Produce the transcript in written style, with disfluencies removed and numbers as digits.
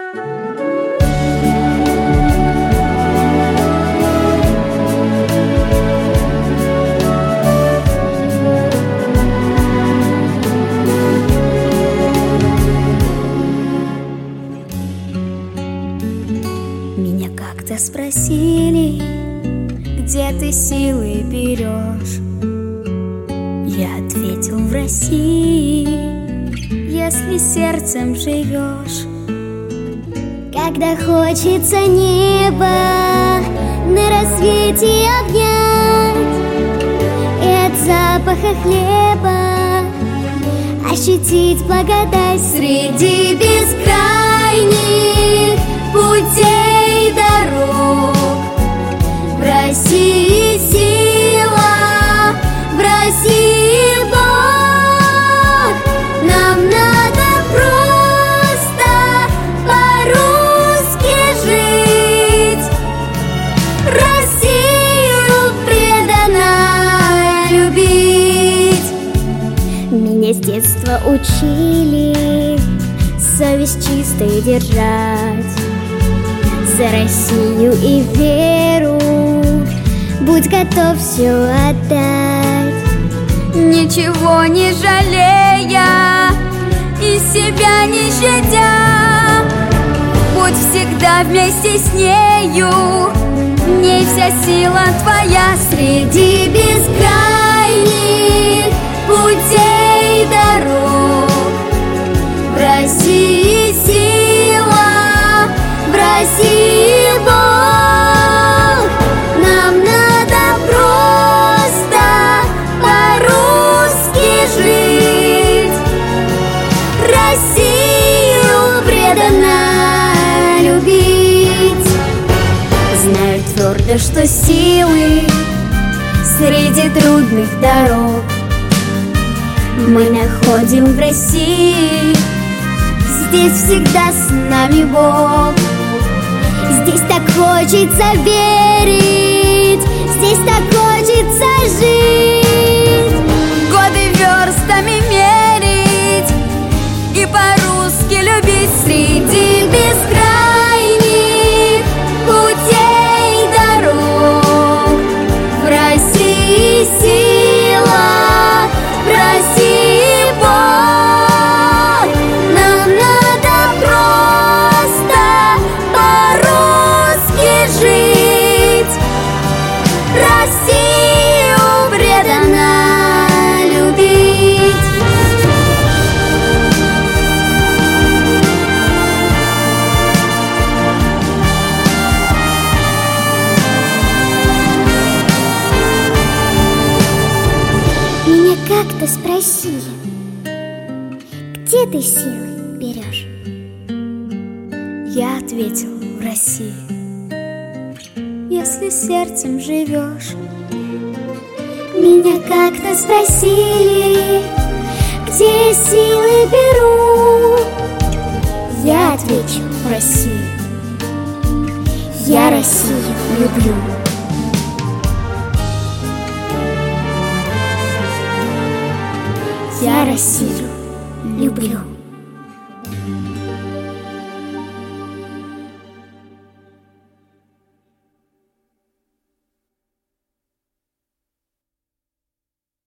Меня как-то спросили, где ты силы берешь. Я ответил: в России, если сердцем живешь. Когда хочется небо на рассвете обнять и от запаха хлеба ощутить благодать среди бескрайних путей дорог. В России сила, в России Бог. Нам надо просто по-русски жить, Россию преданно любить. Меня с детства учили совесть чистой держать, за Россию и веру будь готов все отдать. Ничего не жалея и себя не щадя, будь всегда вместе с нею, в ней вся сила твоя. Среди бескрайних путей дорог в России сила, в России Бог. Нам надо просто по-русски жить, Россию преданно любить. Знаю твердо, что силы среди трудных дорог мы находим в России. Здесь всегда с нами Бог. Здесь так хочется верить, здесь так хочется жить. Годы верстами мерить и по-русски любить. Среди бескрайних путей дорог в России сила, в России Бог. Нам надо просто по-русски жить, Россию преданно любить. Меня как-то спросили, где ты силы берешь. Я ответил: в России, если сердцем живешь. Меня как-то спросили, где силы беру. Я отвечу: в России. Я Россию люблю. Я Россию люблю.